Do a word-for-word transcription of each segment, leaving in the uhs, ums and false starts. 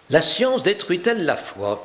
La science détruit-elle la foi?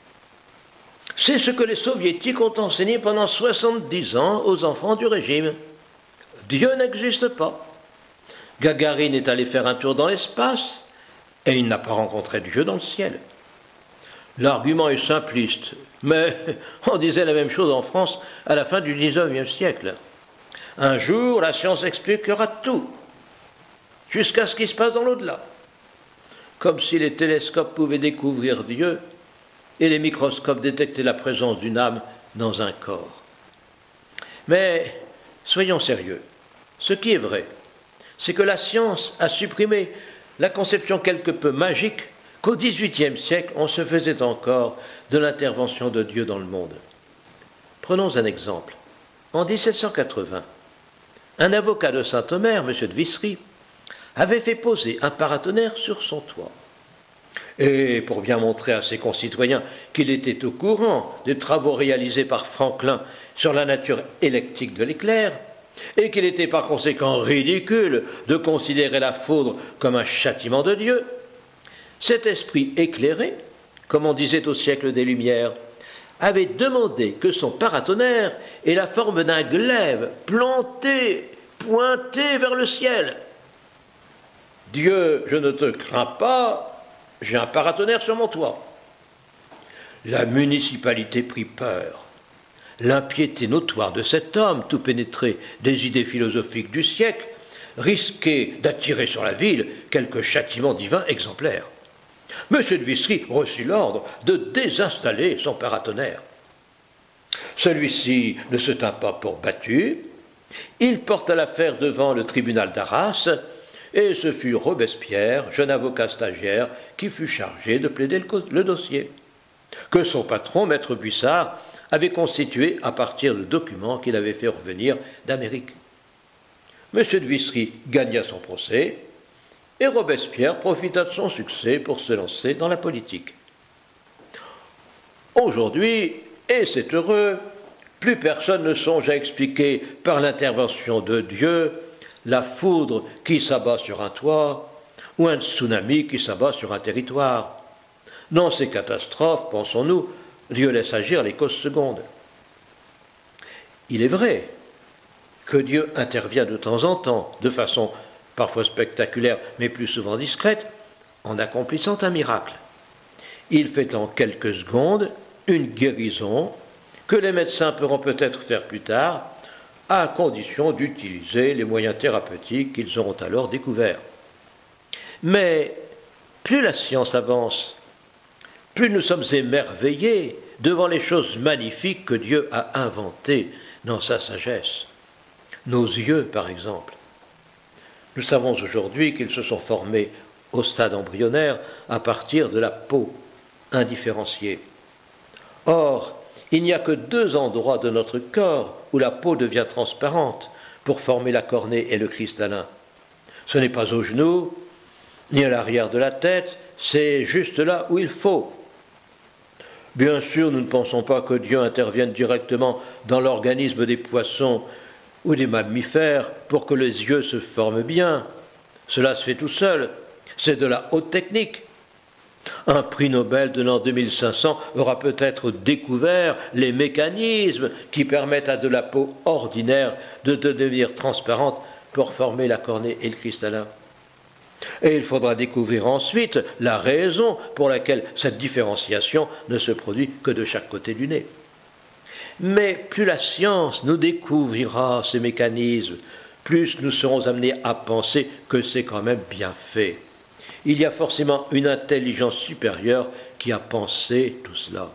C'est ce que les soviétiques ont enseigné pendant soixante-dix ans aux enfants du régime. Dieu n'existe pas. Gagarine est allé faire un tour dans l'espace et il n'a pas rencontré Dieu dans le ciel. L'argument est simpliste, mais on disait la même chose en France à la fin du dix-neuvième siècle. Un jour, la science expliquera tout, jusqu'à ce qui se passe dans l'au-delà. Comme si les télescopes pouvaient découvrir Dieu et les microscopes détecter la présence d'une âme dans un corps. Mais soyons sérieux, ce qui est vrai, c'est que la science a supprimé la conception quelque peu magique qu'au dix-huitième siècle, on se faisait encore de l'intervention de Dieu dans le monde. Prenons un exemple. En dix-sept cent quatre-vingts, un avocat de Saint-Omer, M. de Vissry, avait fait poser un paratonnerre sur son toit. Et pour bien montrer à ses concitoyens qu'il était au courant des travaux réalisés par Franklin sur la nature électrique de l'éclair, et qu'il était par conséquent ridicule de considérer la foudre comme un châtiment de Dieu, cet esprit éclairé, comme on disait au siècle des Lumières, avait demandé que son paratonnerre ait la forme d'un glaive planté, pointé vers le ciel. « Dieu, je ne te crains pas, j'ai un paratonnerre sur mon toit. » La municipalité prit peur. L'impiété notoire de cet homme, tout pénétré des idées philosophiques du siècle, risquait d'attirer sur la ville quelque châtiment divin exemplaire. M. de Vissry reçut l'ordre de désinstaller son paratonnerre. Celui-ci ne se tint pas pour battu. Il porta l'affaire devant le tribunal d'Arras, et ce fut Robespierre, jeune avocat stagiaire, qui fut chargé de plaider le, le dossier, que son patron, maître Buissard, avait constitué à partir de documents qu'il avait fait revenir d'Amérique. M. de Vissry gagna son procès, et Robespierre profita de son succès pour se lancer dans la politique. Aujourd'hui, et c'est heureux, plus personne ne songe à expliquer par l'intervention de Dieu la foudre qui s'abat sur un toit ou un tsunami qui s'abat sur un territoire. Dans ces catastrophes, pensons-nous, Dieu laisse agir les causes secondes. Il est vrai que Dieu intervient de temps en temps, de façon parfois spectaculaire, mais plus souvent discrète, en accomplissant un miracle. Il fait en quelques secondes une guérison que les médecins pourront peut-être faire plus tard, à condition d'utiliser les moyens thérapeutiques qu'ils auront alors découverts. Mais plus la science avance, plus nous sommes émerveillés devant les choses magnifiques que Dieu a inventées dans sa sagesse. Nos yeux, par exemple. Nous savons aujourd'hui qu'ils se sont formés au stade embryonnaire à partir de la peau indifférenciée. Or, il n'y a que deux endroits de notre corps où la peau devient transparente pour former la cornée et le cristallin. Ce n'est pas aux genoux, ni à l'arrière de la tête, c'est juste là où il faut. Bien sûr, nous ne pensons pas que Dieu intervienne directement dans l'organisme des poissons ou des mammifères pour que les yeux se forment bien. Cela se fait tout seul. C'est de la haute technique. Un prix Nobel de l'an deux mille cinq cents aura peut-être découvert les mécanismes qui permettent à de la peau ordinaire de devenir transparente pour former la cornée et le cristallin. Et il faudra découvrir ensuite la raison pour laquelle cette différenciation ne se produit que de chaque côté du nez. Mais plus la science nous découvrira ces mécanismes, plus nous serons amenés à penser que c'est quand même bien fait. Il y a forcément une intelligence supérieure qui a pensé tout cela.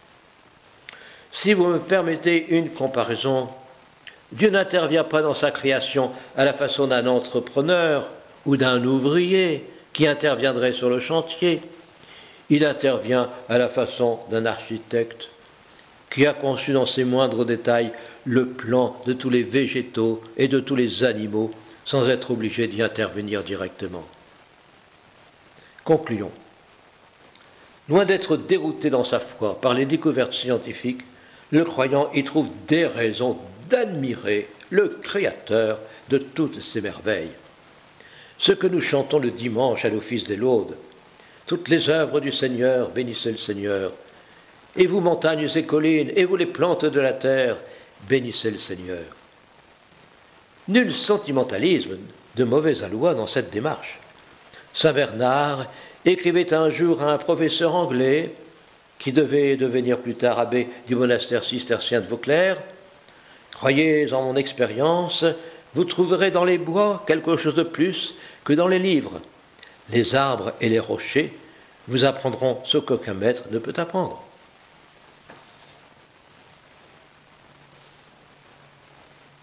Si vous me permettez une comparaison, Dieu n'intervient pas dans sa création à la façon d'un entrepreneur ou d'un ouvrier qui interviendrait sur le chantier. Il intervient à la façon d'un architecte qui a conçu dans ses moindres détails le plan de tous les végétaux et de tous les animaux sans être obligé d'y intervenir directement. Concluons. Loin d'être dérouté dans sa foi par les découvertes scientifiques, le croyant y trouve des raisons d'admirer le Créateur de toutes ces merveilles. Ce que nous chantons le dimanche à l'office des laudes, Toutes les œuvres du Seigneur, bénissez le Seigneur. Et vous, montagnes et collines, et vous, les plantes de la terre, bénissez le Seigneur. Nul sentimentalisme de mauvais aloi dans cette démarche. Saint Bernard écrivait un jour à un professeur anglais qui devait devenir plus tard abbé du monastère cistercien de Vauclair. « Croyez en mon expérience, vous trouverez dans les bois quelque chose de plus que dans les livres. Les arbres et les rochers vous apprendront ce qu'aucun maître ne peut apprendre. »